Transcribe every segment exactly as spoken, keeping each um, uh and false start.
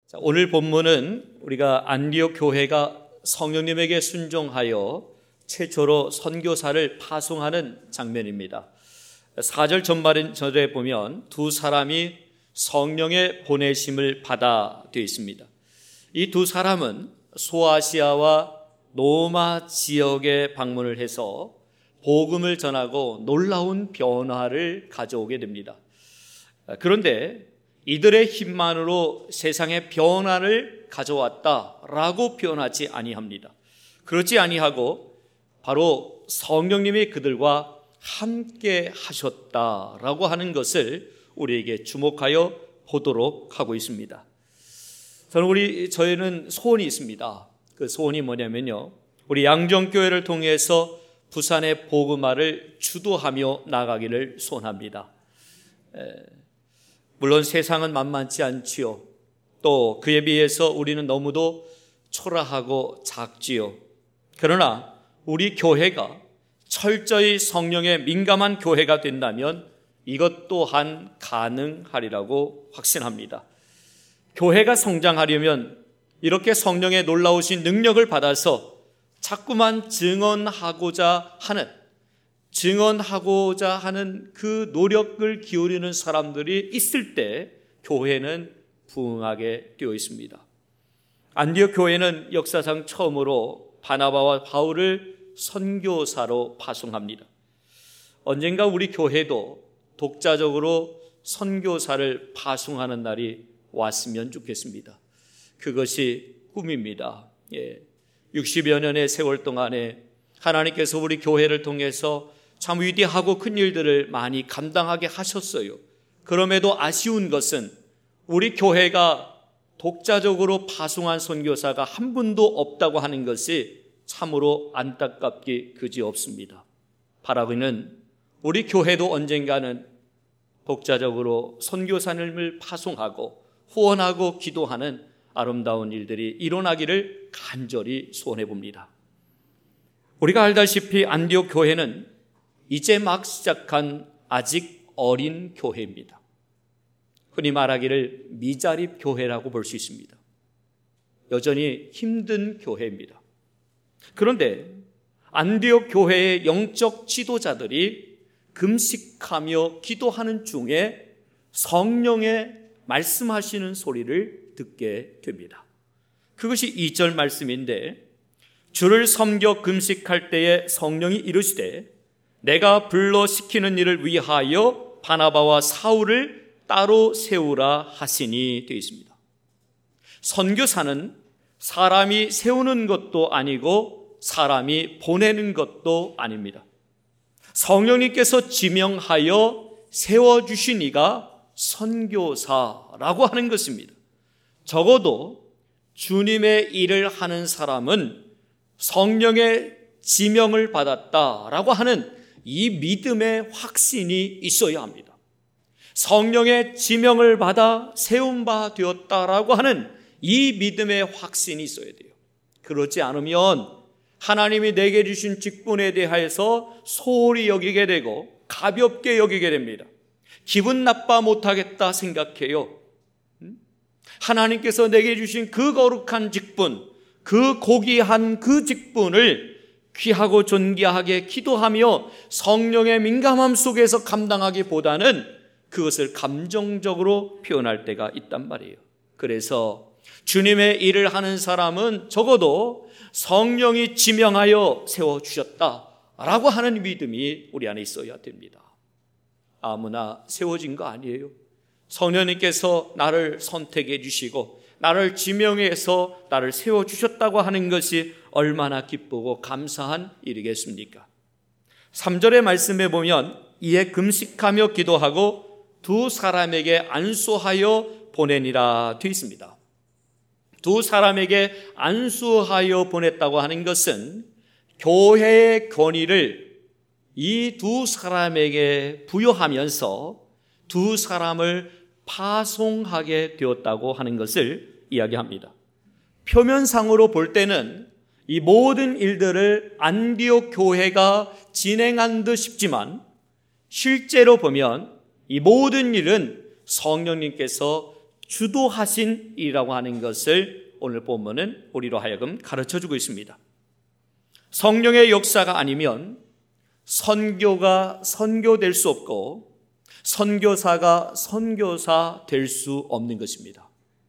자, 오늘 본문은 우리가 안디옥 교회가 성령님에게 순종하여 최초로 선교사를 파송하는 장면입니다. 사 절 전반절에 보면 두 사람이 성령의 보내심을 받아 되어 있습니다. 이 두 사람은 소아시아와 노마 지역에 방문을 해서 복음을 전하고 놀라운 변화를 가져오게 됩니다. 그런데 이들의 힘만으로 세상의 변화를 가져왔다라고 표현하지 아니합니다. 그렇지 아니하고 바로 성령님이 그들과 함께 하셨다라고 하는 것을 우리에게 주목하여 보도록 하고 있습니다. 저는 우리 저희는 소원이 있습니다. 그 소원이 뭐냐면요, 우리 양정교회를 통해서 부산의 복음화를 주도하며 나가기를 소원합니다. 에, 물론 세상은 만만치 않지요. 또 그에 비해서 우리는 너무도 초라하고 작지요. 그러나 우리 교회가 철저히 성령에 민감한 교회가 된다면 이것 또한 가능하리라고 확신합니다. 교회가 성장하려면 이렇게 성령의 놀라우신 능력을 받아서 자꾸만 증언하고자 하는 증언하고자 하는 그 노력을 기울이는 사람들이 있을 때 교회는 부흥하게 되어 있습니다. 안디옥 교회는 역사상 처음으로 바나바와 바울을 선교사로 파송합니다. 언젠가 우리 교회도 독자적으로 선교사를 파송하는 날이 왔으면 좋겠습니다. 그것이 꿈입니다. 예. 육십여 년의 세월 동안에 하나님께서 우리 교회를 통해서 참 위대하고 큰 일들을 많이 감당하게 하셨어요. 그럼에도 아쉬운 것은 우리 교회가 독자적으로 파송한 선교사가 한 분도 없다고 하는 것이 참으로 안타깝기 그지없습니다. 바라기는 우리 교회도 언젠가는 독자적으로 선교사님을 파송하고 후원하고 기도하는 아름다운 일들이 일어나기를 간절히 소원해 봅니다. 우리가 알다시피 안디옥 교회는 이제 막 시작한 아직 어린 교회입니다. 흔히 말하기를 미자립 교회라고 볼 수 있습니다. 여전히 힘든 교회입니다. 그런데 안디옥 교회의 영적 지도자들이 금식하며 기도하는 중에 성령의 말씀하시는 소리를 듣게 됩니다. 그것이 이 절 말씀인데, 주를 섬겨 금식할 때에 성령이 이르시되 내가 불러 시키는 일을 위하여 바나바와 사울을 따로 세우라 하시니 되어 있습니다. 선교사는 사람이 세우는 것도 아니고 사람이 보내는 것도 아닙니다. 성령님께서 지명하여 세워주신 이가 선교사라고 하는 것입니다. 적어도 주님의 일을 하는 사람은 성령의 지명을 받았다라고 하는 이 믿음의 확신이 있어야 합니다. 성령의 지명을 받아 세운 바 되었다라고 하는 이 믿음의 확신이 있어야 돼요. 그렇지 않으면 하나님이 내게 주신 직분에 대해서 소홀히 여기게 되고 가볍게 여기게 됩니다. 기분 나빠 못하겠다 생각해요. 하나님께서 내게 주신 그 거룩한 직분, 그 고귀한 그 직분을 귀하고 존귀하게 기도하며 성령의 민감함 속에서 감당하기보다는 그것을 감정적으로 표현할 때가 있단 말이에요. 그래서 주님의 일을 하는 사람은 적어도 성령이 지명하여 세워주셨다라고 하는 믿음이 우리 안에 있어야 됩니다. 아무나 세워진 거 아니에요. 성령님께서 나를 선택해 주시고 나를 지명해서 나를 세워주셨다고 하는 것이 얼마나 기쁘고 감사한 일이겠습니까? 삼 절의 말씀에 보면 이에 금식하며 기도하고 두 사람에게 안수하여 보내니라 되어 있습니다. 두 사람에게 안수하여 보냈다고 하는 것은 교회의 권위를 이 두 사람에게 부여하면서 두 사람을 파송하게 되었다고 하는 것을 이야기합니다. 표면상으로 볼 때는 이 모든 일들을 안디옥 교회가 진행한 듯 싶지만 실제로 보면 이 모든 일은 성령님께서 주도하신 일이라고 하는 것을 오늘 본문은 우리로 하여금 가르쳐주고 있습니다. 성령의 역사가 아니면 선교가 선교될 수 없고 선교사가 선교사 될 수 없는 것입니다.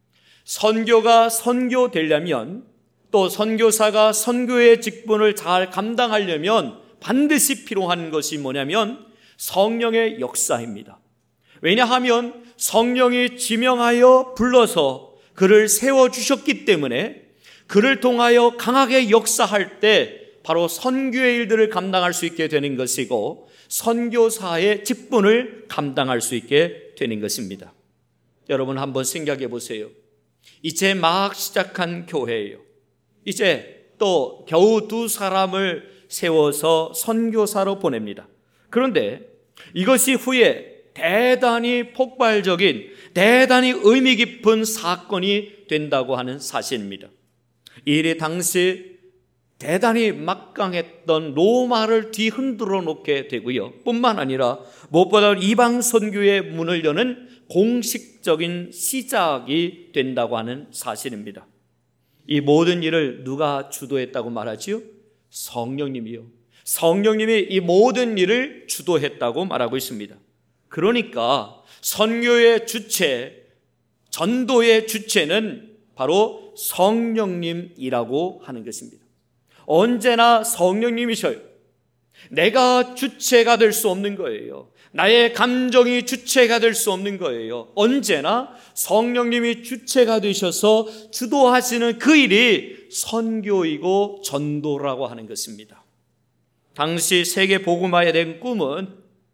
선교가 선교되려면 또 선교사가 선교의 직분을 잘 감당하려면 반드시 필요한 것이 뭐냐면 성령의 역사입니다. 왜냐하면 성령이 지명하여 불러서 그를 세워주셨기 때문에 그를 통하여 강하게 역사할 때 바로 선교의 일들을 감당할 수 있게 되는 것이고 선교사의 직분을 감당할 수 있게 되는 것입니다. 여러분 한번 생각해 보세요. 이제 막 시작한 교회예요. 이제 또 겨우 두 사람을 세워서 선교사로 보냅니다. 그런데 이것이 후에 대단히 폭발적인, 대단히 의미 깊은 사건이 된다고 하는 사실입니다. 이 일이 당시 대단히 막강했던 로마를 뒤흔들어 놓게 되고요. 뿐만 아니라 무엇보다 이방 선교의 문을 여는 공식적인 시작이 된다고 하는 사실입니다. 이 모든 일을 누가 주도했다고 말하지요? 성령님이요. 성령님이 이 모든 일을 주도했다고 말하고 있습니다. 그러니까 선교의 주체, 전도의 주체는 바로 성령님이라고 하는 것입니다. 언제나 성령님이셔요. 내가 주체가 될 수 없는 거예요. 나의 감정이 주체가 될 수 없는 거예요. 언제나 성령님이 주체가 되셔서 주도하시는 그 일이 선교이고 전도라고 하는 것입니다. 당시 세계 복음화에 대한 꿈은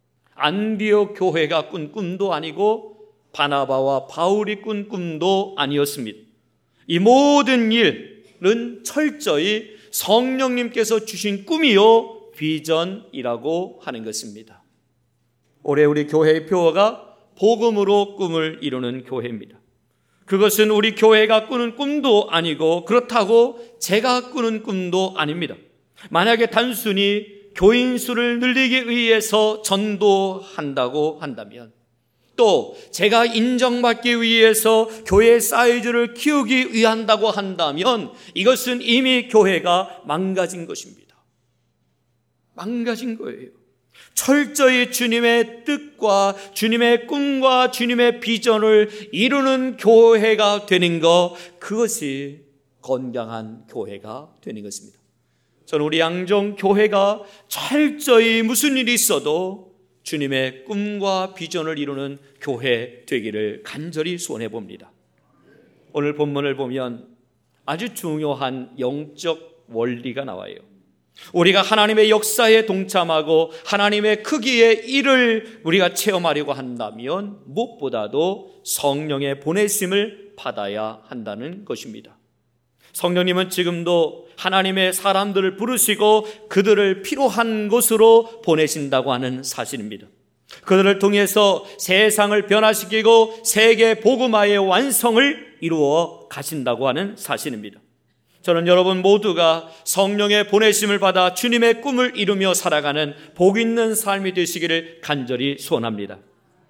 안디옥 교회가 꾼 꿈도 아니고 바나바와 바울이 꾼 꿈도 아니었습니다. 이 모든 일은 철저히 성령님께서 주신 꿈이요 비전이라고 하는 것입니다. 올해 우리 교회의 표어가 복음으로 꿈을 이루는 교회입니다. 그것은 우리 교회가 꾸는 꿈도 아니고 그렇다고 제가 꾸는 꿈도 아닙니다. 만약에 단순히 교인 수를 늘리기 위해서 전도한다고 한다면, 또 제가 인정받기 위해서 교회 사이즈를 키우기 위한다고 한다면 이것은 이미 교회가 망가진 것입니다. 망가진 거예요. 철저히 주님의 뜻과 주님의 꿈과 주님의 비전을 이루는 교회가 되는 것, 그것이 건강한 교회가 되는 것입니다. 저는 우리 양정 교회가 철저히 무슨 일이 있어도 주님의 꿈과 비전을 이루는 교회 되기를 간절히 소원해 봅니다. 오늘 본문을 보면 아주 중요한 영적 원리가 나와요. 우리가 하나님의 역사에 동참하고 하나님의 크기의 일을 우리가 체험하려고 한다면 무엇보다도 성령의 보내심을 받아야 한다는 것입니다. 성령님은 지금도 하나님의 사람들을 부르시고 그들을 필요한 곳으로 보내신다고 하는 사실입니다. 그들을 통해서 세상을 변화시키고 세계 복음화의 완성을 이루어 가신다고 하는 사실입니다. 저는 여러분 모두가 성령의 보내심을 받아 주님의 꿈을 이루며 살아가는 복 있는 삶이 되시기를 간절히 소원합니다.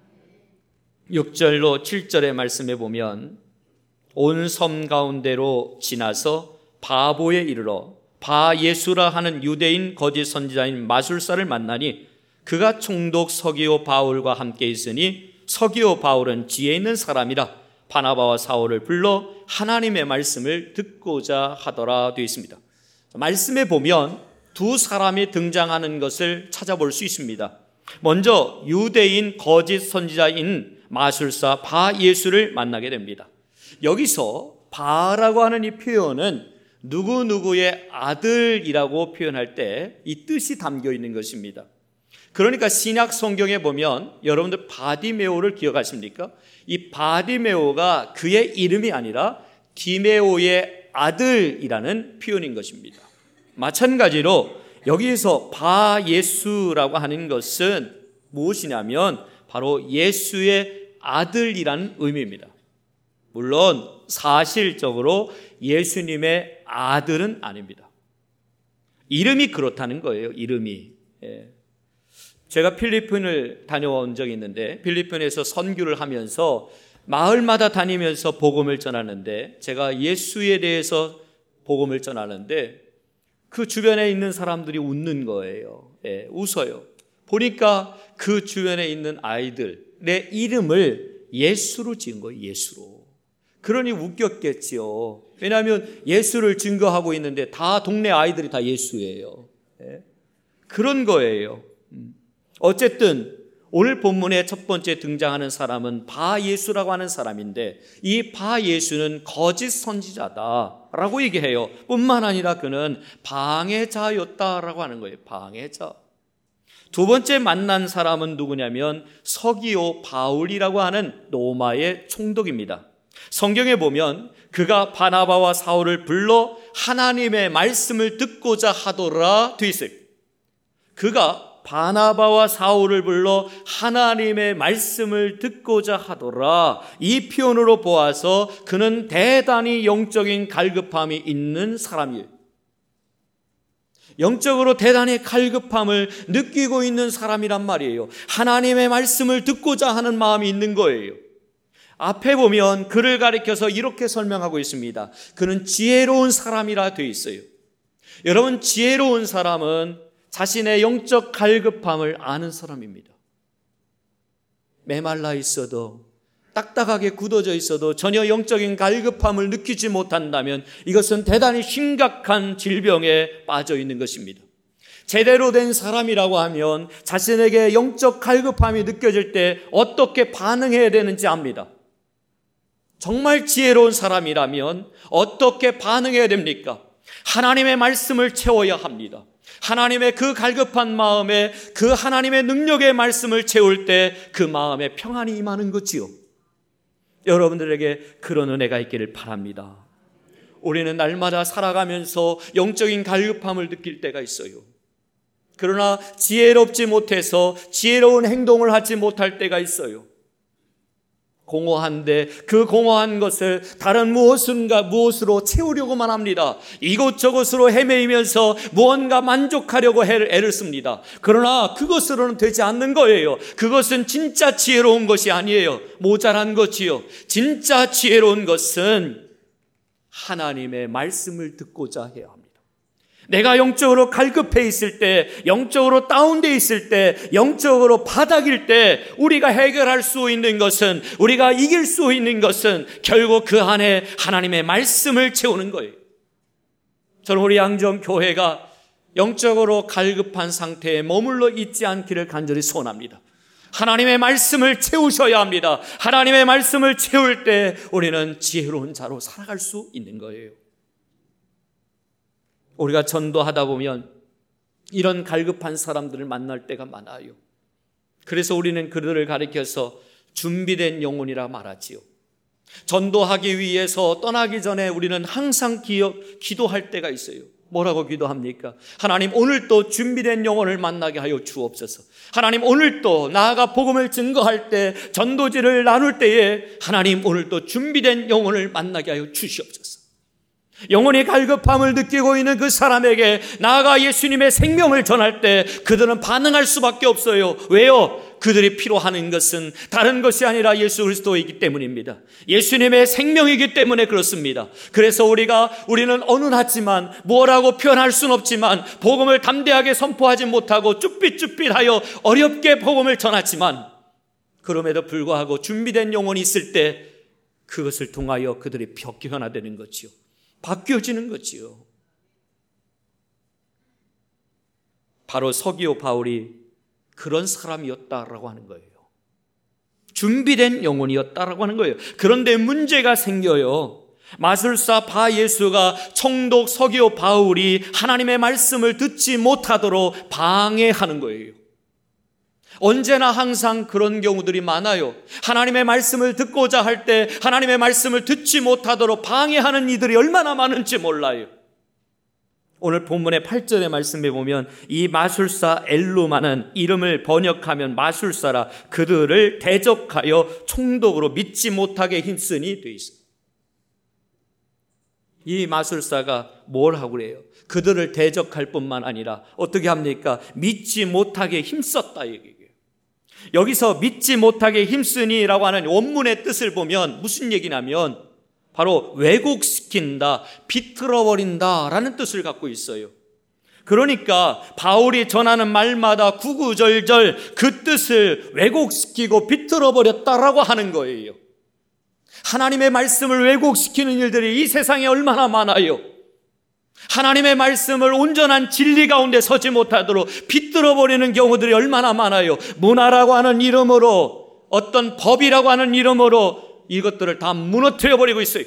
육 절로 칠 절의 말씀에 보면 온 섬 가운데로 지나서 바보에 이르러 바 예수라 하는 유대인 거짓 선지자인 마술사를 만나니 그가 총독 서기오 바울과 함께 있으니 서기오 바울은 지혜 있는 사람이라 바나바와 사울을 불러 하나님의 말씀을 듣고자 하더라 되어 있습니다. 말씀에 보면 두 사람이 등장하는 것을 찾아볼 수 있습니다. 먼저 유대인 거짓 선지자인 마술사 바 예수를 만나게 됩니다. 여기서 바라고 하는 이 표현은 누구누구의 아들이라고 표현할 때 이 뜻이 담겨 있는 것입니다. 그러니까 신약 성경에 보면 여러분들 바디메오를 기억하십니까? 이 바디메오가 그의 이름이 아니라 디메오의 아들이라는 표현인 것입니다. 마찬가지로 여기에서 바 예수라고 하는 것은 무엇이냐면 바로 예수의 아들이라는 의미입니다. 물론 사실적으로 예수님의 아들은 아닙니다. 이름이 그렇다는 거예요. 이름이. 예. 제가 필리핀을 다녀온 적이 있는데 필리핀에서 선교를 하면서 마을마다 다니면서 복음을 전하는데, 제가 예수에 대해서 복음을 전하는데 그 주변에 있는 사람들이 웃는 거예요. 예, 웃어요. 보니까 그 주변에 있는 아이들의 이름을 예수로 지은 거예요. 예수로. 그러니 웃겼겠지요. 왜냐하면 예수를 증거하고 있는데 다 동네 아이들이 다 예수예요. 예? 그런 거예요. 어쨌든 오늘 본문의 첫 번째 등장하는 사람은 바 예수라고 하는 사람인데, 이 바 예수는 거짓 선지자다라고 얘기해요. 뿐만 아니라 그는 방해자였다라고 하는 거예요. 방해자. 두 번째 만난 사람은 누구냐면 서기오 바울이라고 하는 로마의 총독입니다. 성경에 보면 그가 바나바와 사울을 불러 하나님의 말씀을 듣고자 하더라 돼 있어요. 그가 바나바와 사울을 불러 하나님의 말씀을 듣고자 하더라, 이 표현으로 보아서 그는 대단히 영적인 갈급함이 있는 사람이에요. 영적으로 대단히 갈급함을 느끼고 있는 사람이란 말이에요. 하나님의 말씀을 듣고자 하는 마음이 있는 거예요. 앞에 보면 그를 가리켜서 이렇게 설명하고 있습니다. 그는 지혜로운 사람이라 되어 있어요. 여러분, 지혜로운 사람은 자신의 영적 갈급함을 아는 사람입니다. 메말라 있어도, 딱딱하게 굳어져 있어도 전혀 영적인 갈급함을 느끼지 못한다면 이것은 대단히 심각한 질병에 빠져 있는 것입니다. 제대로 된 사람이라고 하면 자신에게 영적 갈급함이 느껴질 때 어떻게 반응해야 되는지 압니다. 정말 지혜로운 사람이라면 어떻게 반응해야 됩니까? 하나님의 말씀을 채워야 합니다. 하나님의 그 갈급한 마음에 그 하나님의 능력의 말씀을 채울 때 그 마음에 평안이 임하는 거지요. 여러분들에게 그런 은혜가 있기를 바랍니다. 우리는 날마다 살아가면서 영적인 갈급함을 느낄 때가 있어요. 그러나 지혜롭지 못해서 지혜로운 행동을 하지 못할 때가 있어요. 공허한데 그 공허한 것을 다른 무엇인가 무엇으로 채우려고만 합니다. 이곳저곳으로 헤매이면서 무언가 만족하려고 애를 씁니다. 그러나 그것으로는 되지 않는 거예요. 그것은 진짜 지혜로운 것이 아니에요. 모자란 것이요. 진짜 지혜로운 것은 하나님의 말씀을 듣고자 해야 합니다. 내가 영적으로 갈급해 있을 때, 영적으로 다운되어 있을 때, 영적으로 바닥일 때 우리가 해결할 수 있는 것은, 우리가 이길 수 있는 것은 결국 그 안에 하나님의 말씀을 채우는 거예요. 저는 우리 양정교회가 영적으로 갈급한 상태에 머물러 있지 않기를 간절히 소원합니다. 하나님의 말씀을 채우셔야 합니다. 하나님의 말씀을 채울 때 우리는 지혜로운 자로 살아갈 수 있는 거예요. 우리가 전도하다 보면 이런 갈급한 사람들을 만날 때가 많아요. 그래서 우리는 그들을 가리켜서 준비된 영혼이라 말하지요. 전도하기 위해서 떠나기 전에 우리는 항상 기억, 기도할 때가 있어요. 뭐라고 기도합니까? 하나님, 오늘도 준비된 영혼을 만나게 하여 주옵소서. 하나님, 오늘도 나아가 복음을 증거할 때, 전도지를 나눌 때에 하나님, 오늘도 준비된 영혼을 만나게 하여 주시옵소서. 영혼이 갈급함을 느끼고 있는 그 사람에게 나아가 예수님의 생명을 전할 때 그들은 반응할 수밖에 없어요. 왜요? 그들이 필요하는 것은 다른 것이 아니라 예수 그리스도이기 때문입니다. 예수님의 생명이기 때문에 그렇습니다. 그래서 우리가 우리는 어눌하지만 뭐라고 표현할 수는 없지만 복음을 담대하게 선포하지 못하고 쭈삣쭈삣하여 어렵게 복음을 전하지만 그럼에도 불구하고 준비된 영혼이 있을 때 그것을 통하여 그들이 변화되는 거지요. 바뀌어지는 거지요. 바로 서기오 바울이 그런 사람이었다라고 하는 거예요. 준비된 영혼이었다라고 하는 거예요. 그런데 문제가 생겨요. 마술사 바 예수가 총독 서기오 바울이 하나님의 말씀을 듣지 못하도록 방해하는 거예요. 언제나 항상 그런 경우들이 많아요. 하나님의 말씀을 듣고자 할 때 하나님의 말씀을 듣지 못하도록 방해하는 이들이 얼마나 많은지 몰라요. 오늘 본문의 팔 절의 말씀에 보면 이 마술사 엘루마는 이름을 번역하면 마술사라 그들을 대적하여 총독으로 믿지 못하게 힘쓰니 돼 있어요. 이 마술사가 뭘 하고 그래요? 그들을 대적할 뿐만 아니라 어떻게 합니까? 믿지 못하게 힘썼다 얘기예요. 여기서 믿지 못하게 힘쓰니라고 하는 원문의 뜻을 보면 무슨 얘기냐면 바로 왜곡시킨다, 비틀어버린다 라는 뜻을 갖고 있어요. 그러니까 바울이 전하는 말마다 구구절절 그 뜻을 왜곡시키고 비틀어버렸다라고 하는 거예요. 하나님의 말씀을 왜곡시키는 일들이 이 세상에 얼마나 많아요. 하나님의 말씀을 온전한 진리 가운데 서지 못하도록 비틀어버리는 경우들이 얼마나 많아요. 문화라고 하는 이름으로, 어떤 법이라고 하는 이름으로 이것들을 다 무너뜨려버리고 있어요.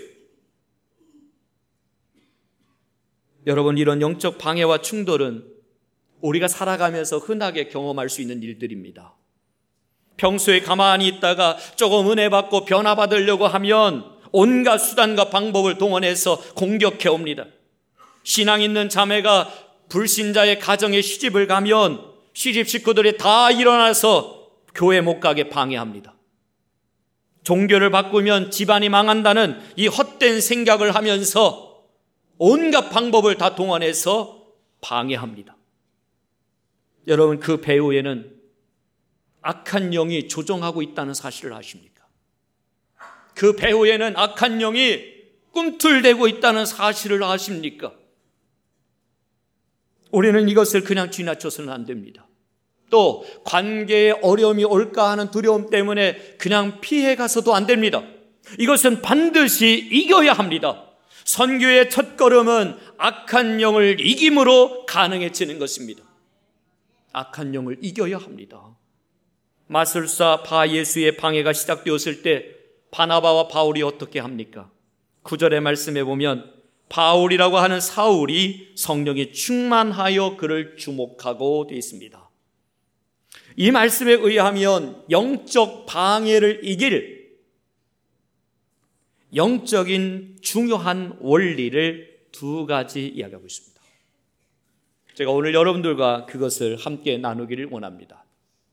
여러분, 이런 영적 방해와 충돌은 우리가 살아가면서 흔하게 경험할 수 있는 일들입니다. 평소에 가만히 있다가 조금 은혜 받고 변화받으려고 하면 온갖 수단과 방법을 동원해서 공격해 옵니다. 신앙 있는 자매가 불신자의 가정에 시집을 가면 시집 식구들이 다 일어나서 교회 못 가게 방해합니다. 종교를 바꾸면 집안이 망한다는 이 헛된 생각을 하면서 온갖 방법을 다 동원해서 방해합니다. 여러분, 그 배후에는 악한 영이 조종하고 있다는 사실을 아십니까? 그 배후에는 악한 영이 꿈틀대고 있다는 사실을 아십니까? 우리는 이것을 그냥 지나쳐서는 안 됩니다. 또 관계에 어려움이 올까 하는 두려움 때문에 그냥 피해가서도 안 됩니다. 이것은 반드시 이겨야 합니다. 선교의 첫걸음은 악한 영을 이김으로 가능해지는 것입니다. 악한 영을 이겨야 합니다. 마술사 바예수의 방해가 시작되었을 때 바나바와 바울이 어떻게 합니까? 구 절의 말씀에 보면 바울이라고 하는 사울이 성령이 충만하여 그를 주목하고 되어 있습니다. 이 말씀에 의하면 영적 방해를 이길 영적인 중요한 원리를 두 가지 이야기하고 있습니다. 제가 오늘 여러분들과 그것을 함께 나누기를 원합니다.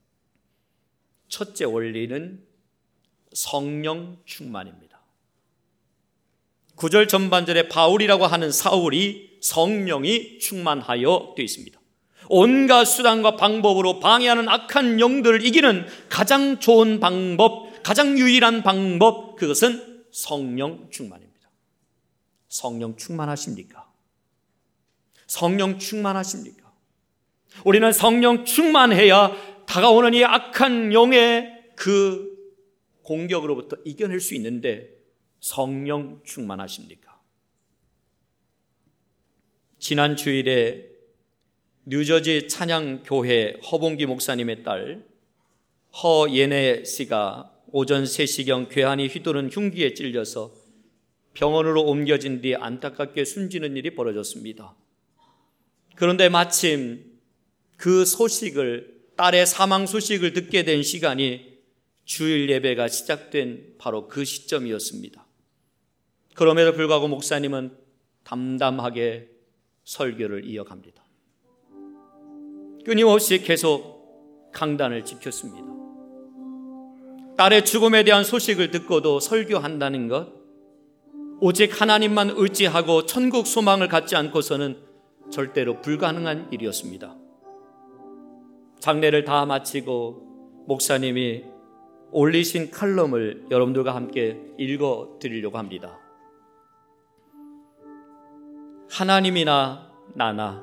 첫째 원리는 성령 충만입니다. 구 절 전반절에 바울이라고 하는 사울이 성령이 충만하여 되어 있습니다. 온갖 수단과 방법으로 방해하는 악한 영들을 이기는 가장 좋은 방법, 가장 유일한 방법, 그것은 성령 충만입니다. 성령 충만하십니까? 성령 충만하십니까? 우리는 성령 충만해야 다가오는 이 악한 영의 그 공격으로부터 이겨낼 수 있는데 성령 충만하십니까? 지난 주일에 뉴저지 찬양교회 허봉기 목사님의 딸 허예네 씨가 오전 세 시경 괴한이 휘두른 흉기에 찔려서 병원으로 옮겨진 뒤 안타깝게 숨지는 일이 벌어졌습니다. 그런데 마침 그 소식을, 딸의 사망 소식을 듣게 된 시간이 주일 예배가 시작된 바로 그 시점이었습니다. 그럼에도 불구하고 목사님은 담담하게 설교를 이어갑니다. 끊임없이 계속 강단을 지켰습니다. 딸의 죽음에 대한 소식을 듣고도 설교한다는 것, 오직 하나님만 의지하고 천국 소망을 갖지 않고서는 절대로 불가능한 일이었습니다. 장례를 다 마치고 목사님이 올리신 칼럼을 여러분들과 함께 읽어드리려고 합니다. 하나님이나 나나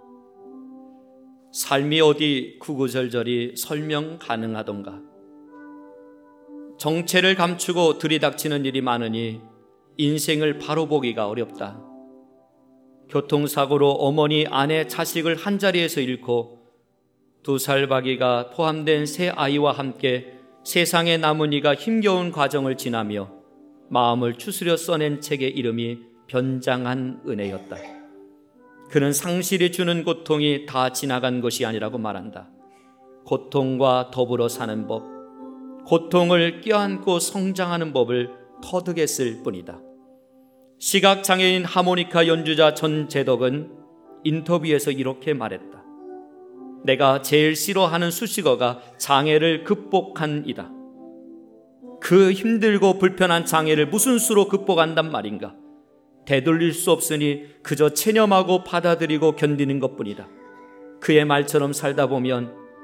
삶이 어디 구구절절이 설명 가능하던가. 정체를 감추고 들이닥치는 일이 많으니 인생을 바로 보기가 어렵다. 교통사고로 어머니, 아내, 자식을 한자리에서 잃고 두 살 박이가 포함된 새 아이와 함께 세상에 남은 이가 힘겨운 과정을 지나며 마음을 추스려 써낸 책의 이름이 변장한 은혜였다. 그는 상실이 주는 고통이 다 지나간 것이 아니라고 말한다. 고통과 더불어 사는 법, 고통을 껴안고 성장하는 법을 터득했을 뿐이다. 시각장애인 하모니카 연주자 전재덕은 인터뷰에서 이렇게 말했다. 내가 제일 싫어하는 수식어가 장애를 극복한 이다. 그 힘들고 불편한 장애를 무슨 수로 극복한단 말인가? 되돌릴 수 없으니 그저 체념하고 받아들이고 견디는 것뿐이다. 그의 말처럼 살다 보면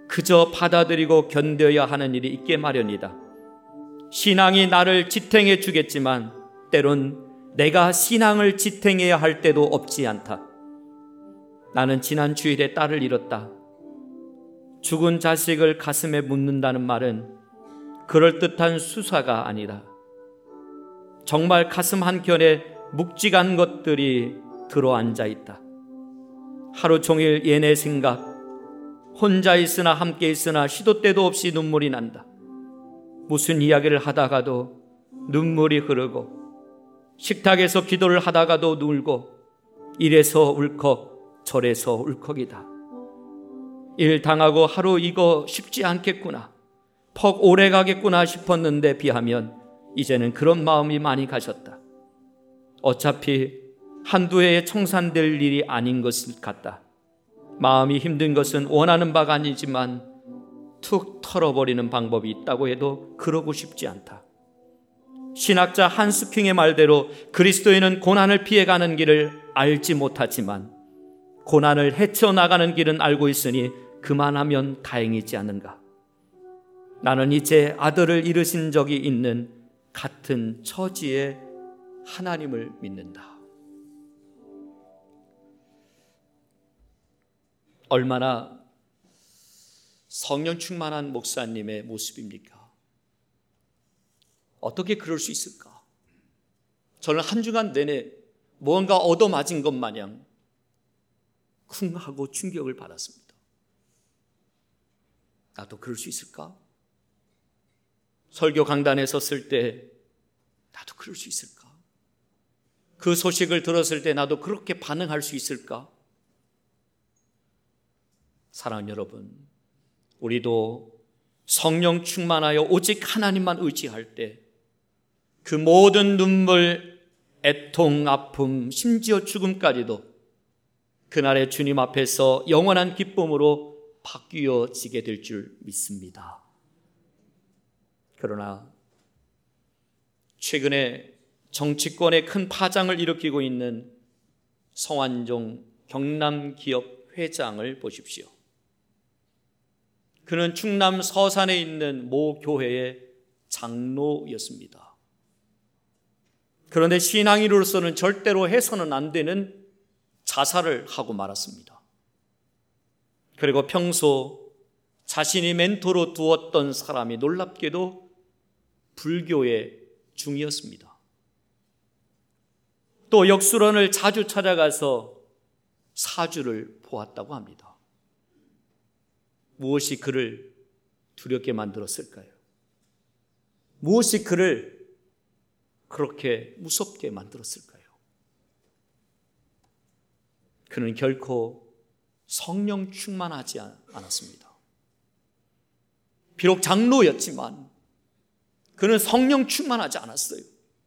그저 받아들이고 견뎌야 하는 일이 있게 마련이다. 신앙이 나를 지탱해 주겠지만 때론 내가 신앙을 지탱해야 할 때도 없지 않다. 나는 지난 주일에 딸을 잃었다. 죽은 자식을 가슴에 묻는다는 말은 그럴듯한 수사가 아니라 정말 가슴 한켠에 묵직한 것들이 들어앉아 있다. 하루 종일 얘네 생각, 혼자 있으나 함께 있으나 시도 때도 없이 눈물이 난다. 무슨 이야기를 하다가도 눈물이 흐르고 식탁에서 기도를 하다가도 울고 이래서 울컥 저래서 울컥이다. 일 당하고 하루 이거 쉽지 않겠구나, 퍽 오래 가겠구나 싶었는데 비하면 이제는 그런 마음이 많이 가셨다. 어차피 한두 해에 청산될 일이 아닌 것 같다. 마음이 힘든 것은 원하는 바가 아니지만 툭 털어버리는 방법이 있다고 해도 그러고 싶지 않다. 신학자 한스킹의 말대로 그리스도인은 고난을 피해가는 길을 알지 못하지만 고난을 헤쳐나가는 길은 알고 있으니 그만하면 다행이지 않은가. 나는 이제 아들을 잃으신 적이 있는 같은 처지의 하나님을 믿는다. 얼마나 성령 충만한 목사님의 모습입니까? 어떻게 그럴 수 있을까? 저는 한 주간 내내 무언가 얻어맞은 것 마냥 쿵 하고 충격을 받았습니다. 나도 그럴 수 있을까? 설교 강단에 섰을 때 나도 그럴 수 있을까? 그 소식을 들었을 때 나도 그렇게 반응할 수 있을까? 사랑하는 여러분, 우리도 성령 충만하여 오직 하나님만 의지할 때 그 모든 눈물, 애통, 아픔, 심지어 죽음까지도 그날의 주님 앞에서 영원한 기쁨으로 바뀌어지게 될 줄 믿습니다. 그러나 최근에 정치권에 큰 파장을 일으키고 있는 성완종 경남기업 회장을 보십시오. 그는 충남 서산에 있는 모 교회의 장로였습니다. 그런데 신앙인으로서는 절대로 해서는 안 되는 자살을 하고 말았습니다. 그리고 평소 자신이 멘토로 두었던 사람이 놀랍게도 불교의 중이었습니다. 또 역술원을 자주 찾아가서 사주를 보았다고 합니다. 무엇이 그를 두렵게 만들었을까요? 무엇이 그를 그렇게 무섭게 만들었을까요? 그는 결코 성령 충만하지 않았습니다. 비록 장로였지만 그는 성령 충만하지 않았어요.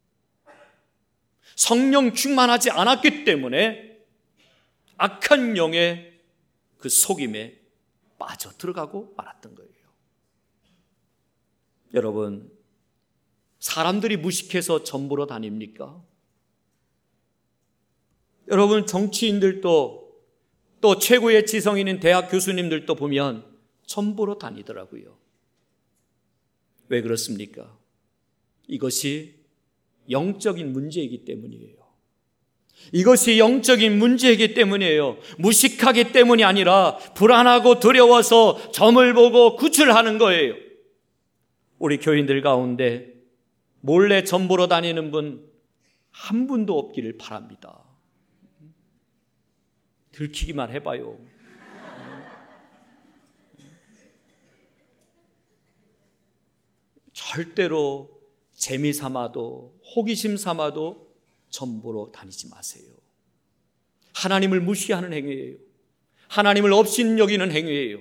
성령 충만하지 않았기 때문에 악한 영의 그 속임에 빠져 들어가고 말았던 거예요. 여러분, 사람들이 무식해서 전보러 다닙니까? 여러분, 정치인들도 또 최고의 지성인인 대학 교수님들도 보면 전보러 다니더라고요. 왜 그렇습니까? 이것이 영적인 문제이기 때문이에요. 이것이 영적인 문제이기 때문이에요. 무식하기 때문이 아니라 불안하고 두려워서 점을 보고 구출하는 거예요. 우리 교인들 가운데 몰래 점 보러 다니는 분 한 분도 없기를 바랍니다. 들키기만 해봐요. 절대로 재미 삼아도 호기심 삼아도 점 보러 다니지 마세요. 하나님을 무시하는 행위예요. 하나님을 업신여기는 행위예요.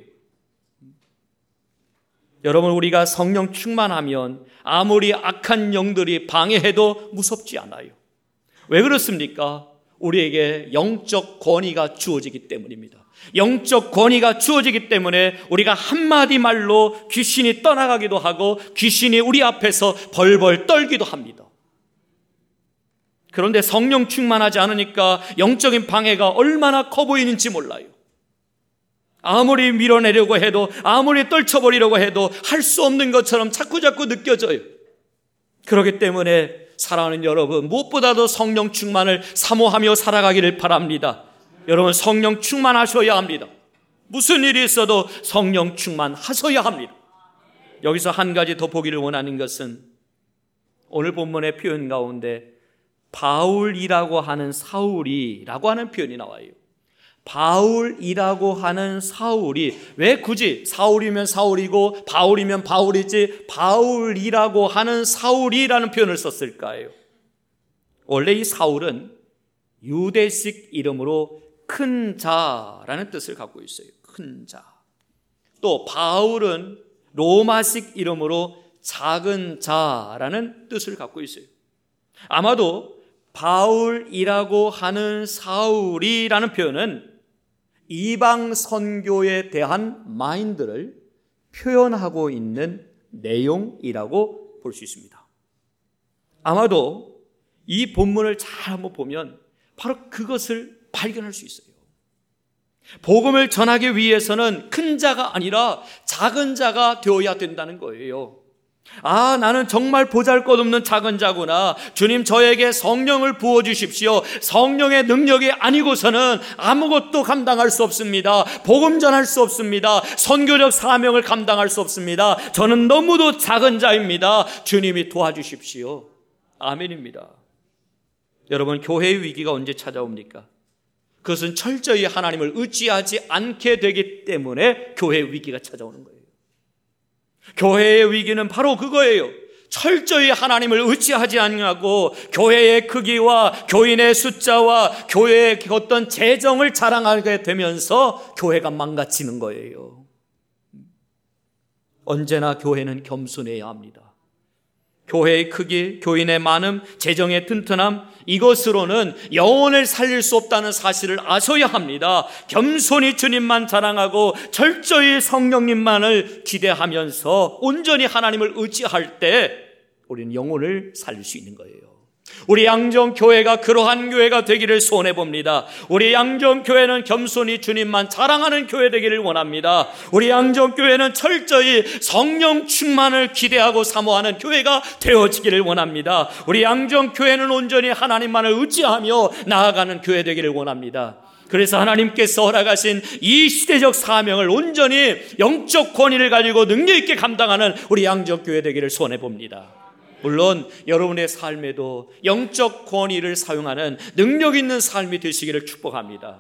여러분, 우리가 성령 충만하면 아무리 악한 영들이 방해해도 무섭지 않아요. 왜 그렇습니까? 우리에게 영적 권위가 주어지기 때문입니다. 영적 권위가 주어지기 때문에 우리가 한마디 말로 귀신이 떠나가기도 하고 귀신이 우리 앞에서 벌벌 떨기도 합니다. 그런데 성령 충만하지 않으니까 영적인 방해가 얼마나 커 보이는지 몰라요. 아무리 밀어내려고 해도, 아무리 떨쳐버리려고 해도 할 수 없는 것처럼 자꾸자꾸 느껴져요. 그렇기 때문에 사랑하는 여러분, 무엇보다도 성령 충만을 사모하며 살아가기를 바랍니다. 여러분, 성령 충만하셔야 합니다. 무슨 일이 있어도 성령 충만하셔야 합니다. 여기서 한 가지 더 보기를 원하는 것은 오늘 본문의 표현 가운데 바울이라고 하는 사울이라고 하는 표현이 나와요. 바울이라고 하는 사울이, 왜 굳이 사울이면 사울이고 바울이면 바울이지 바울이라고 하는 사울이라는 표현을 썼을까요? 원래 이 사울은 유대식 이름으로 큰 자라는 뜻을 갖고 있어요. 큰 자. 또 바울은 로마식 이름으로 작은 자라는 뜻을 갖고 있어요. 아마도 바울이라고 하는 사울이라는 표현은 이방 선교에 대한 마인드를 표현하고 있는 내용이라고 볼 수 있습니다. 아마도 이 본문을 잘 한번 보면 바로 그것을 발견할 수 있어요. 복음을 전하기 위해서는 큰 자가 아니라 작은 자가 되어야 된다는 거예요. 아, 나는 정말 보잘것없는 작은 자구나. 주님, 저에게 성령을 부어주십시오. 성령의 능력이 아니고서는 아무것도 감당할 수 없습니다. 복음 전할 수 없습니다. 선교적 사명을 감당할 수 없습니다. 저는 너무도 작은 자입니다. 주님이 도와주십시오. 아멘입니다. 여러분, 교회의 위기가 언제 찾아옵니까? 그것은 철저히 하나님을 의지하지 않게 되기 때문에 교회의 위기가 찾아오는 거예요. 교회의 위기는 바로 그거예요. 철저히 하나님을 의지하지 않고 교회의 크기와 교인의 숫자와 교회의 어떤 재정을 자랑하게 되면서 교회가 망가지는 거예요. 언제나 교회는 겸손해야 합니다. 교회의 크기, 교인의 많음, 재정의 튼튼함, 이것으로는 영혼을 살릴 수 없다는 사실을 아셔야 합니다. 겸손히 주님만 자랑하고 철저히 성령님만을 기대하면서 온전히 하나님을 의지할 때 우리는 영혼을 살릴 수 있는 거예요. 우리 양정교회가 그러한 교회가 되기를 소원해 봅니다. 우리 양정교회는 겸손히 주님만 자랑하는 교회 되기를 원합니다. 우리 양정교회는 철저히 성령 충만을 기대하고 사모하는 교회가 되어지기를 원합니다. 우리 양정교회는 온전히 하나님만을 의지하며 나아가는 교회 되기를 원합니다. 그래서 하나님께서 허락하신 이 시대적 사명을 온전히 영적 권위를 가지고 능력 있게 감당하는 우리 양정교회 되기를 소원해 봅니다. 물론 여러분의 삶에도 영적 권위를 사용하는 능력 있는 삶이 되시기를 축복합니다.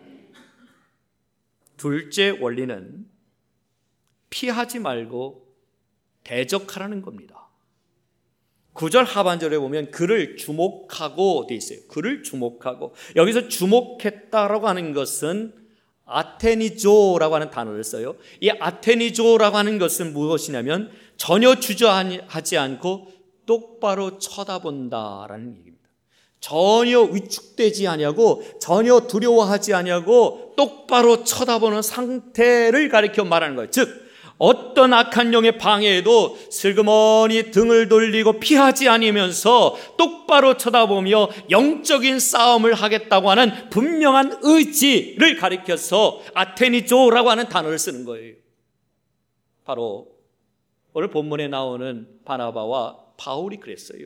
둘째 원리는 피하지 말고 대적하라는 겁니다. 구 절 하반절에 보면 그를 주목하고 돼 있어요. 그를 주목하고. 여기서 주목했다라고 하는 것은 아테니조라고 하는 단어를 써요. 이 아테니조라고 하는 것은 무엇이냐면 전혀 주저하지 않고 똑바로 쳐다본다라는 얘기입니다. 전혀 위축되지 아니하고 전혀 두려워하지 아니하고 똑바로 쳐다보는 상태를 가리켜 말하는 거예요. 즉 어떤 악한 영의 방해에도 슬그머니 등을 돌리고 피하지 않으면서 똑바로 쳐다보며 영적인 싸움을 하겠다고 하는 분명한 의지를 가리켜서 아테니조라고 하는 단어를 쓰는 거예요. 바로 오늘 본문에 나오는 바나바와 바울이 그랬어요.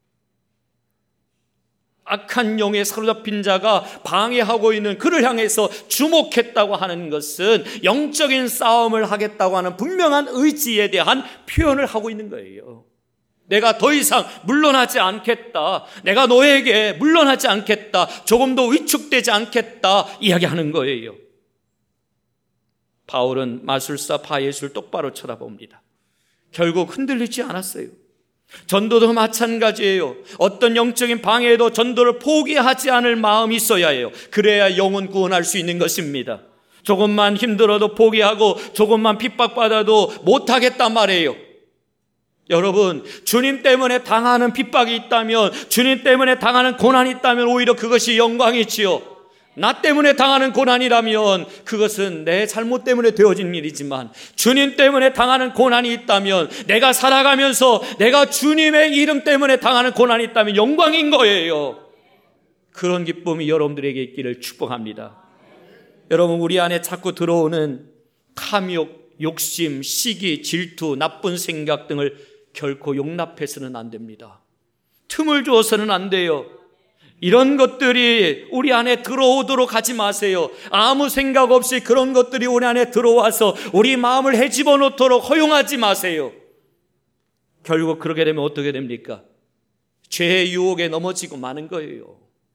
악한 영에 사로잡힌 자가 방해하고 있는 그를 향해서 주목했다고 하는 것은 영적인 싸움을 하겠다고 하는 분명한 의지에 대한 표현을 하고 있는 거예요. 내가 더 이상 물러나지 않겠다. 내가 너에게 물러나지 않겠다. 조금 더 위축되지 않겠다. 이야기하는 거예요. 바울은 마술사 바예수를 똑바로 쳐다봅니다. 결국 흔들리지 않았어요. 전도도 마찬가지예요. 어떤 영적인 방해에도 전도를 포기하지 않을 마음이 있어야 해요. 그래야 영혼 구원할 수 있는 것입니다. 조금만 힘들어도 포기하고 조금만 핍박받아도 못하겠단 말이에요. 여러분, 주님 때문에 당하는 핍박이 있다면, 주님 때문에 당하는 고난이 있다면 오히려 그것이 영광이지요. 나 때문에 당하는 고난이라면 그것은 내 잘못 때문에 되어진 일이지만 주님 때문에 당하는 고난이 있다면, 내가 살아가면서 내가 주님의 이름 때문에 당하는 고난이 있다면 영광인 거예요. 그런 기쁨이 여러분들에게 있기를 축복합니다. 여러분, 우리 안에 자꾸 들어오는 탐욕, 욕심, 시기, 질투, 나쁜 생각 등을 결코 용납해서는 안 됩니다. 틈을 주어서는 안 돼요. 이런 것들이 우리 안에 들어오도록 하지 마세요. 아무 생각 없이 그런 것들이 우리 안에 들어와서 우리 마음을 헤집어 놓도록 허용하지 마세요. 결국 그렇게 되면 어떻게 됩니까? 죄의 유혹에 넘어지고 마는 거예요.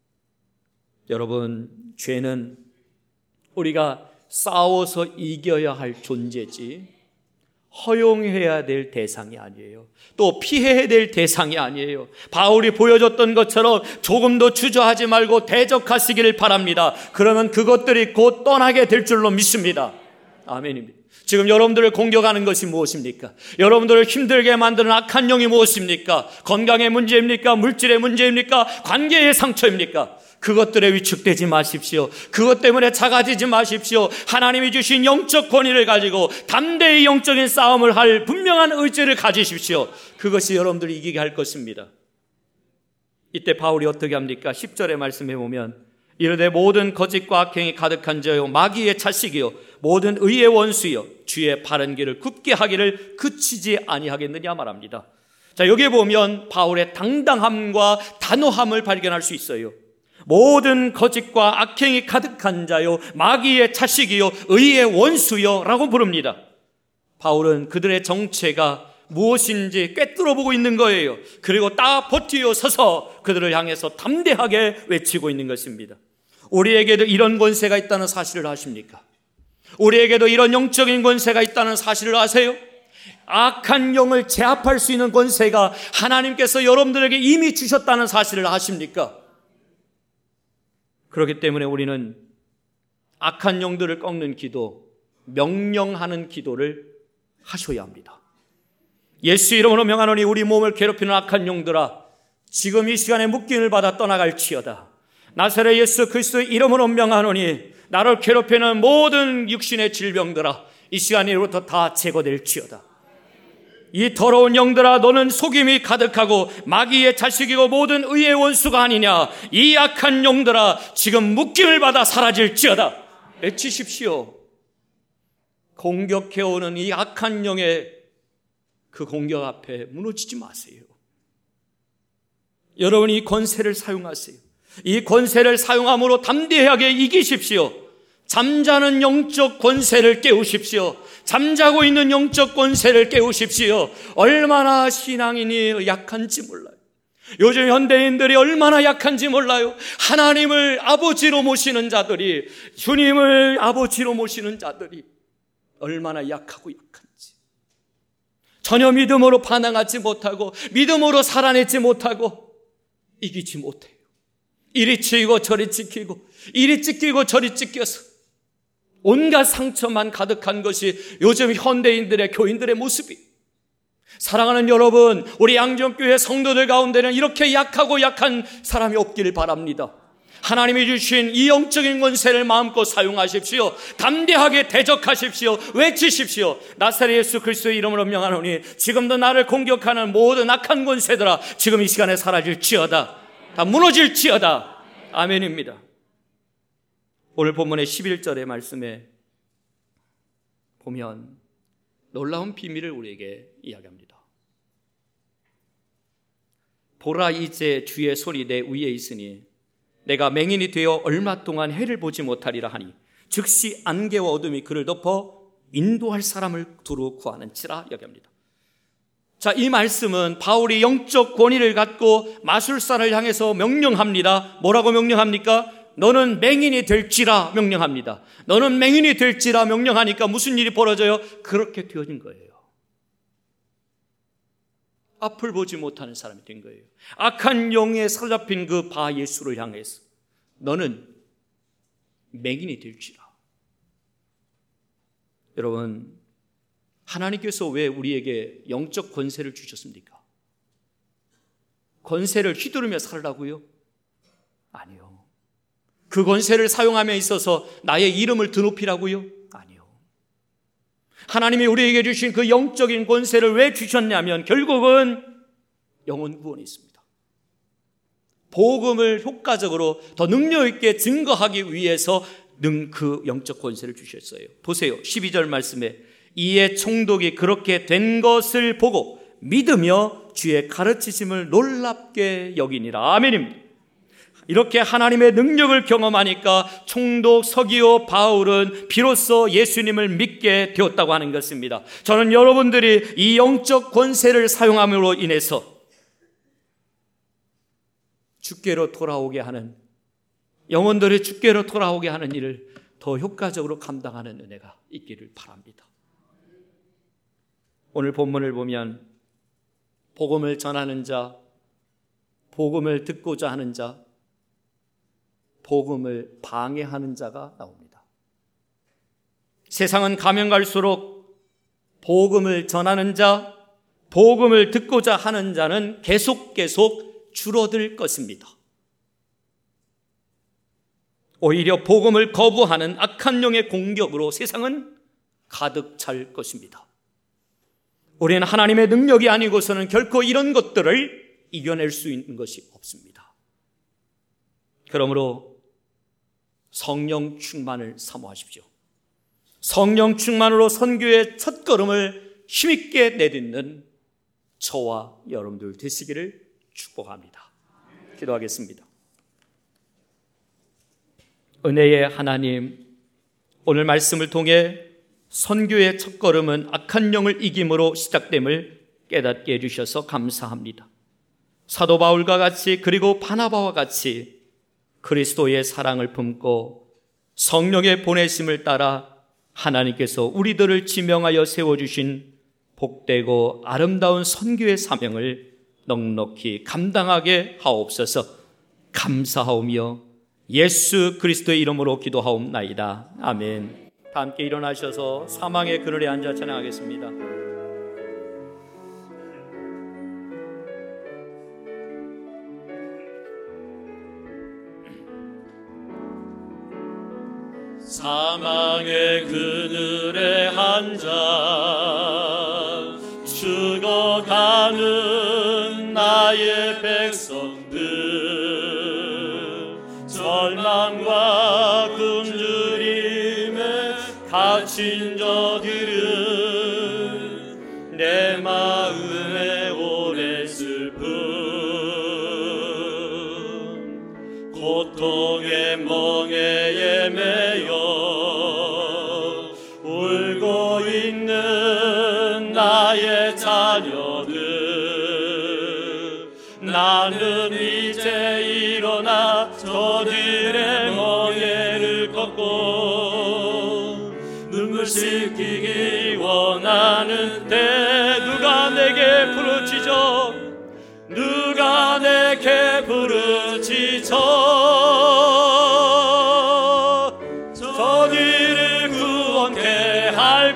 여러분, 죄는 우리가 싸워서 이겨야 할 존재지 허용해야 될 대상이 아니에요. 또 피해야 될 대상이 아니에요. 바울이 보여줬던 것처럼 조금도 주저하지 말고 대적하시기를 바랍니다. 그러면 그것들이 곧 떠나게 될 줄로 믿습니다. 아멘입니다. 지금 여러분들을 공격하는 것이 무엇입니까? 여러분들을 힘들게 만드는 악한 영이 무엇입니까? 건강의 문제입니까? 물질의 문제입니까? 관계의 상처입니까? 그것들에 위축되지 마십시오. 그것 때문에 작아지지 마십시오. 하나님이 주신 영적 권위를 가지고 담대히 영적인 싸움을 할 분명한 의지를 가지십시오. 그것이 여러분들을 이기게 할 것입니다. 이때 바울이 어떻게 합니까? 십 절의 말씀해 보면 이르되 모든 거짓과 악행이 가득한 자요 마귀의 자식이요 모든 의의 원수요 주의 바른 길을 굽게 하기를 그치지 아니하겠느냐 말합니다. 자, 여기에 보면 바울의 당당함과 단호함을 발견할 수 있어요. 모든 거짓과 악행이 가득한 자요 마귀의 자식이요 의의 원수요 라고 부릅니다. 바울은 그들의 정체가 무엇인지 꿰뚫어보고 있는 거예요. 그리고 딱 버티어 서서 그들을 향해서 담대하게 외치고 있는 것입니다. 우리에게도 이런 권세가 있다는 사실을 아십니까? 우리에게도 이런 영적인 권세가 있다는 사실을 아세요? 악한 영을 제압할 수 있는 권세가 하나님께서 여러분들에게 이미 주셨다는 사실을 아십니까? 그렇기 때문에 우리는 악한 영들을 꺾는 기도, 명령하는 기도를 하셔야 합니다. 예수 이름으로 명하노니 우리 몸을 괴롭히는 악한 영들아 지금 이 시간에 묶임을 받아 떠나갈지어다. 나사렛 예수 그리스도의 이름으로 명하노니 나를 괴롭히는 모든 육신의 질병들아 이 시간으로부터 다 제거될지어다. 이 더러운 영들아 너는 속임이 가득하고 마귀의 자식이고 모든 의의 원수가 아니냐. 이 악한 영들아 지금 묶임을 받아 사라질지어다. 외치십시오. 공격해오는 이 악한 영의 그 공격 앞에 무너지지 마세요. 여러분이 이 권세를 사용하세요. 이 권세를 사용함으로 담대하게 이기십시오. 잠자는 영적 권세를 깨우십시오. 잠자고 있는 영적 권세를 깨우십시오. 얼마나 신앙인이 약한지 몰라요. 요즘 현대인들이 얼마나 약한지 몰라요. 하나님을 아버지로 모시는 자들이, 주님을 아버지로 모시는 자들이 얼마나 약하고 약한지. 전혀 믿음으로 반응하지 못하고 믿음으로 살아내지 못하고 이기지 못해요. 이리 치이고 저리 찍히고 이리 찢기고 저리 찢겨서 온갖 상처만 가득한 것이 요즘 현대인들의 교인들의 모습이. 사랑하는 여러분, 우리 양정교회 성도들 가운데는 이렇게 약하고 약한 사람이 없기를 바랍니다. 하나님이 주신 이 영적인 권세를 마음껏 사용하십시오. 담대하게 대적하십시오. 외치십시오. 나사렛 예수 그리스도의 이름으로 명하노니 지금도 나를 공격하는 모든 악한 권세들아 지금 이 시간에 사라질지어다. 다 무너질지어다. 아멘입니다. 오늘 본문의 십일 절의 말씀에 보면 놀라운 비밀을 우리에게 이야기합니다. 보라 이제 주의 손이 내 위에 있으니 내가 맹인이 되어 얼마 동안 해를 보지 못하리라 하니 즉시 안개와 어둠이 그를 덮어 인도할 사람을 두루 구하는지라 여깁니다. 자, 이 말씀은 바울이 영적 권위를 갖고 마술사를 향해서 명령합니다. 뭐라고 명령합니까? 너는 맹인이 될지라 명령합니다. 너는 맹인이 될지라 명령하니까 무슨 일이 벌어져요? 그렇게 되어진 거예요. 앞을 보지 못하는 사람이 된 거예요. 악한 영에 사로잡힌 그 바 예수를 향해서 너는 맹인이 될지라. 여러분, 하나님께서 왜 우리에게 영적 권세를 주셨습니까? 권세를 휘두르며 살라고요? 아니요. 그 권세를 사용함에 있어서 나의 이름을 드높이라고요? 아니요. 하나님이 우리에게 주신 그 영적인 권세를 왜 주셨냐면 결국은 영혼 구원이 있습니다. 복음을 효과적으로 더 능력 있게 증거하기 위해서 능 그 영적 권세를 주셨어요. 보세요. 십이 절 말씀에 이에 총독이 그렇게 된 것을 보고 믿으며 주의 가르치심을 놀랍게 여기니라. 아멘입니다. 이렇게 하나님의 능력을 경험하니까 총독 서기오 바울은 비로소 예수님을 믿게 되었다고 하는 것입니다. 저는 여러분들이 이 영적 권세를 사용함으로 인해서 주께로 돌아오게 하는, 영혼들이 주께로 돌아오게 하는 일을 더 효과적으로 감당하는 은혜가 있기를 바랍니다. 오늘 본문을 보면 복음을 전하는 자, 복음을 듣고자 하는 자, 복음을 방해하는 자가 나옵니다. 세상은 가면 갈수록 복음을 전하는 자, 복음을 듣고자 하는 자는 계속 계속 줄어들 것입니다. 오히려 복음을 거부하는 악한 영의 공격으로 세상은 가득 찰 것입니다. 우리는 하나님의 능력이 아니고서는 결코 이런 것들을 이겨낼 수 있는 것이 없습니다. 그러므로 성령 충만을 사모하십시오. 성령 충만으로 선교의 첫걸음을 힘있게 내딛는 저와 여러분들 되시기를 축복합니다. 기도하겠습니다. 은혜의 하나님, 오늘 말씀을 통해 선교의 첫걸음은 악한 영을 이김으로 시작됨을 깨닫게 해주셔서 감사합니다. 사도 바울과 같이, 그리고 바나바와 같이 그리스도의 사랑을 품고 성령의 보내심을 따라 하나님께서 우리들을 지명하여 세워주신 복되고 아름다운 선교의 사명을 넉넉히 감당하게 하옵소서. 감사하오며 예수 그리스도의 이름으로 기도하옵나이다. 아멘. 다 함께 일어나셔서 사망의 그늘에 앉아 찬양하겠습니다. 사망의 그늘에 앉아 죽어가는 나의 백성들, 절망과 굶주림에 갇힌 저들은 내 마음에 오래 슬픔, 고통의 멍에에 매여 울고 있는 나의 자녀들, 나는 이제 일어나 저들의 멍에를 걷고 눈물 씻기기 원하는데 누가 내게 부르짖어, 누가 내게 부르짖어 저들을 구원케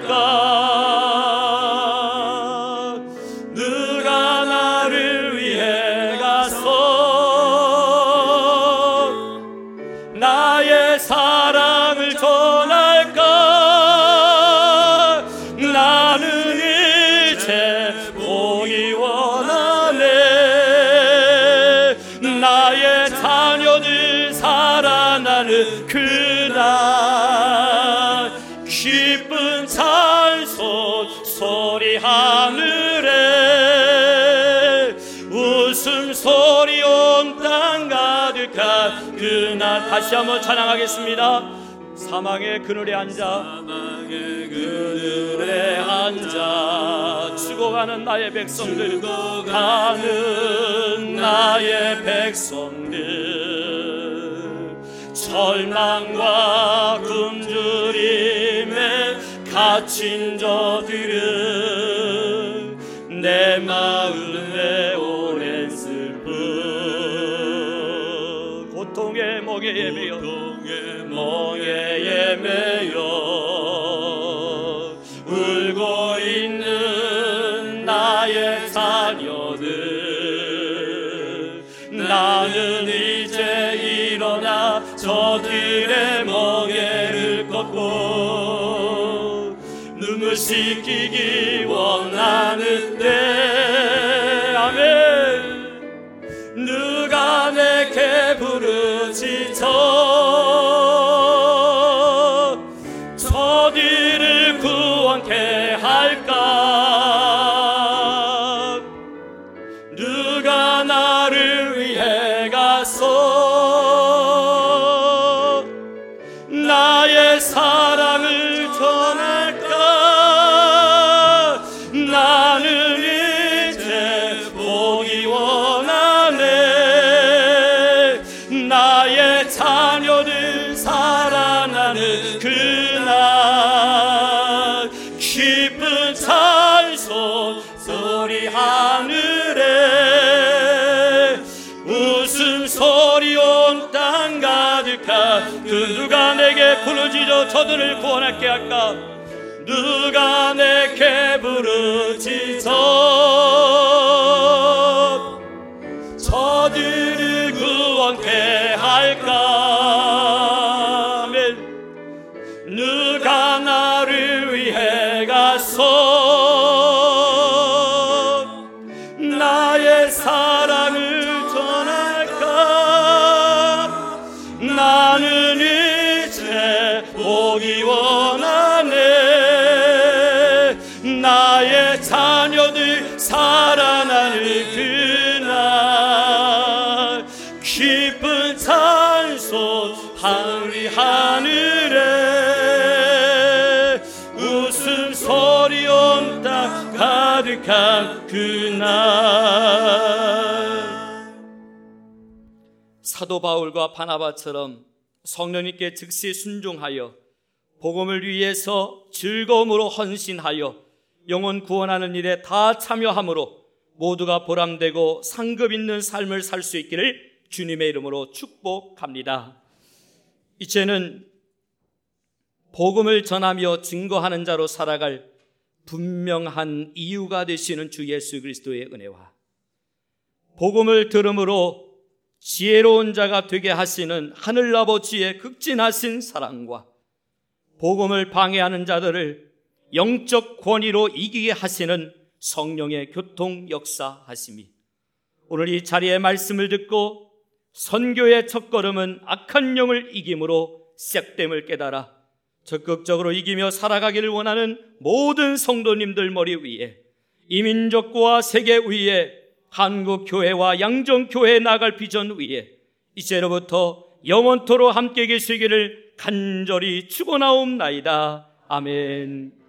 할까? 누가 나를 위해 가서 나의 사랑을 전할까? 나는 이제 보기 원하네. 나의 자녀들 살아나는 그날 기쁜 찬송 소리 하늘에 웃음소리 온 땅 가득한 그날 다시 한번 찬양하겠습니다. 사망의 그늘에 앉아 사망의 그늘에 앉아 죽어가는 나의 백성들, 죽어가는 나의 백성들, 절망과 굶주림에 갇힌 저들은 내 마음에 오랜 슬픔, 고통의 멍에에 매여 고통의 멍에에 매여 울고 있는 나의 자녀들, 나는 이제 일어나 저들의 멍에를 걷고 눈물 씻기기 원하는데, 아멘. 누가 내게 부르짖어 나의 사랑을 전할까? 나는 이제 보기 원하네. 나의 자녀들 살아나는 그날 기쁜 찬송 소리 하늘에 웃음소리 온 땅 가득한 그 누가 내게 부르짖어 저들을 구원하게 할까? 누가 내게 부르짖어 저들을 구원케 할까? 아멘. 누가 나를 위해 가서 나의 사랑을 전할까? 나는 이제 보기 원하네. 나의 자녀들 살아나는 그날 기쁜 찬송 하늘이 하늘에 웃음소리 온 땅 가득한 그날. 사도 바울과 바나바처럼 성령님께 즉시 순종하여 복음을 위해서 즐거움으로 헌신하여 영혼 구원하는 일에 다 참여함으로 모두가 보람되고 상급 있는 삶을 살 수 있기를 주님의 이름으로 축복합니다. 이제는 복음을 전하며 증거하는 자로 살아갈 분명한 이유가 되시는 주 예수 그리스도의 은혜와 복음을 들음으로 지혜로운 자가 되게 하시는 하늘아버지의 극진하신 사랑과 복음을 방해하는 자들을 영적 권위로 이기게 하시는 성령의 교통 역사하심이 오늘 이 자리에 말씀을 듣고 선교의 첫걸음은 악한 영을 이김으로 시작됨을 깨달아 적극적으로 이기며 살아가기를 원하는 모든 성도님들 머리 위에 이민족과 세계 위에 한국교회와 양정교회에 나갈 비전 위에 이제로부터 영원토록 함께 계시기를 간절히 축원하옵나이다. 아멘.